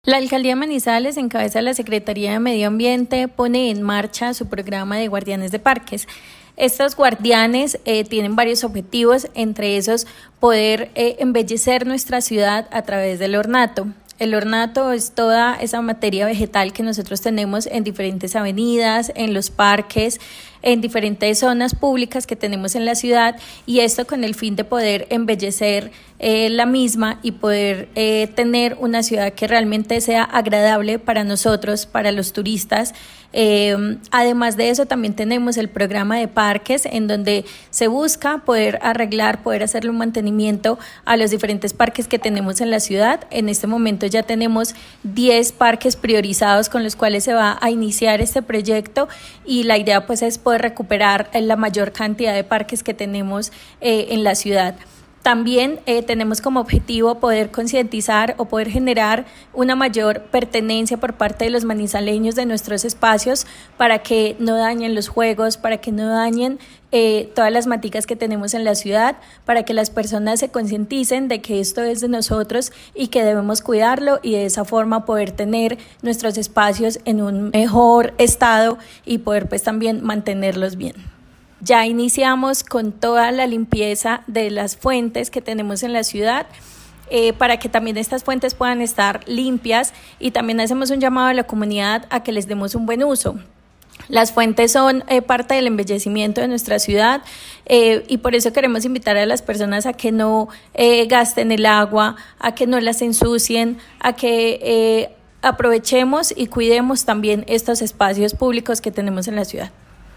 La Alcaldía de Manizales, en cabeza de la Secretaría de Medio Ambiente, pone en marcha su programa de guardianes de parques. Estos guardianes tienen varios objetivos, entre esos poder embellecer nuestra ciudad a través del ornato. El ornato es toda esa materia vegetal que nosotros tenemos en diferentes avenidas, en los parques, en diferentes zonas públicas que tenemos en la ciudad, y esto con el fin de poder embellecer la misma y poder tener una ciudad que realmente sea agradable para nosotros, para los turistas. Además de eso, también tenemos el programa de parques, en donde se busca poder arreglar, poder hacerle un mantenimiento a los diferentes parques que tenemos en la ciudad. En este momento ya tenemos 10 parques priorizados con los cuales se va a iniciar este proyecto, y la idea pues es poder recuperar la mayor cantidad de parques que tenemos en la ciudad. También tenemos como objetivo poder concientizar o poder generar una mayor pertenencia por parte de los manizaleños de nuestros espacios, para que no dañen los juegos, para que no dañen todas las maticas que tenemos en la ciudad, para que las personas se concienticen de que esto es de nosotros y que debemos cuidarlo, y de esa forma poder tener nuestros espacios en un mejor estado y poder pues también mantenerlos bien. Ya iniciamos con toda la limpieza de las fuentes que tenemos en la ciudad, para que también estas fuentes puedan estar limpias, y también hacemos un llamado a la comunidad a que les demos un buen uso. Las fuentes son parte del embellecimiento de nuestra ciudad, y por eso queremos invitar a las personas a que no gasten el agua, a que no las ensucien, a que aprovechemos y cuidemos también estos espacios públicos que tenemos en la ciudad.